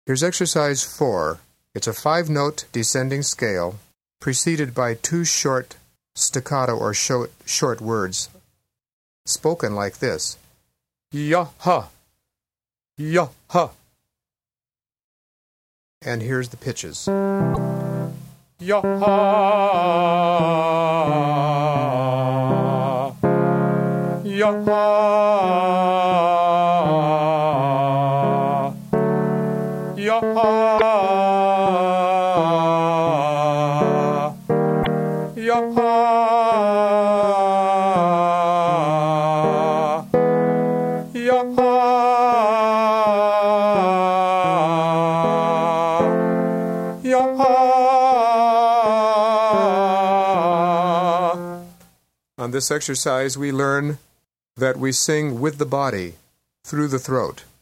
Here's exercise 4. It's a 5-note descending scale preceded by 2 short staccato or short words spoken like this. Ya-ha, ya-ha. And here's the pitches. Ya-ha, ya-ha, ya-ha, ya-ha, ya-ha, ya-ha. On this exercise, we learn that we sing with the body through the throat.